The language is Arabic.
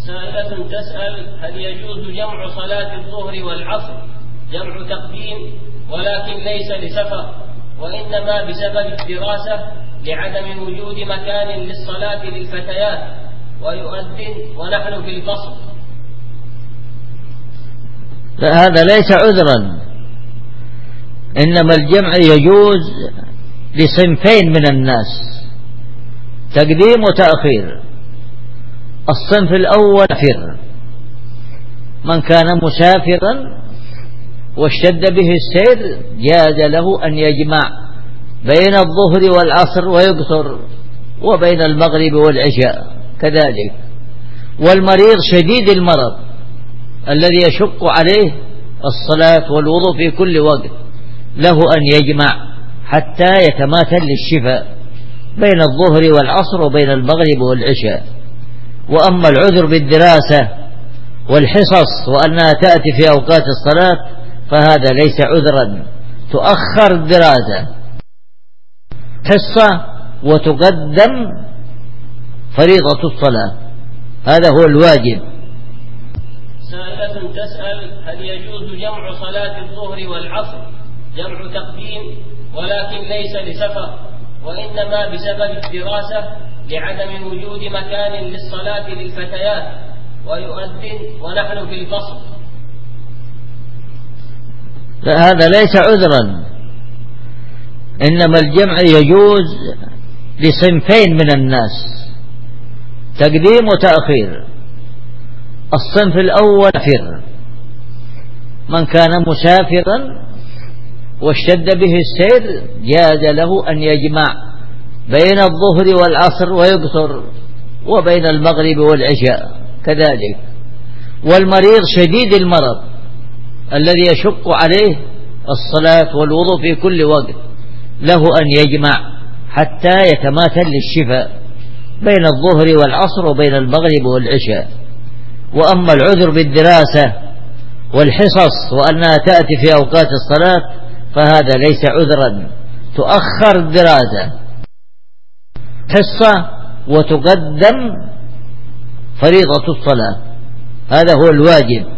سائلة تسأل: هل يجوز جمع صلاة الظهر والعصر جمع تقديم ولكن ليس لسفر، وإنما بسبب الدراسة لعدم وجود مكان للصلاة للفتيات ويؤذن ونحن في الفصل؟ هذا ليس عذرا، إنما الجمع يجوز لصنفين من الناس: تقديم وتأخير. الصنف الأول مسافر، من كان مسافرا واشتد به السير جاز له أن يجمع بين الظهر والعصر ويقصر، وبين المغرب والعشاء كذلك. والمريض شديد المرض الذي يشق عليه الصلاة والوضوء في كل وقت له أن يجمع حتى يتماثل للشفاء بين الظهر والعصر وبين المغرب والعشاء. وأما العذر بالدراسة والحصص وأنها تأتي في أوقات الصلاة فهذا ليس عذرا، تؤخر الدراسة حصة وتقدم فريضة الصلاة، هذا هو الواجب. سائلة تسأل: هل يجوز جمع صلاة الظهر والعصر جمع تقديم ولكن ليس لسفر، وإنما بسبب الدراسة لعدم وجود مكان للصلاة للفتيات ويؤذن ونحن في الفصل؟ هذا ليس عذرا، إنما الجمع يجوز لصنفين من الناس: تقديم وتأخير. الصنف الأول مسافر، من كان مسافرا واشتد به السير جاز له أن يجمع بين الظهر والعصر ويقصر، وبين المغرب والعشاء كذلك. والمريض شديد المرض الذي يشق عليه الصلاة والوضوء في كل وقت له أن يجمع حتى يتماثل للشفاء بين الظهر والعصر وبين المغرب والعشاء. وأما العذر بالدراسة والحصص وأنها تأتي في أوقات الصلاة فهذا ليس عذرا، تؤخر الدراسة حصة وتقدم فريضة الصلاة، هذا هو الواجب.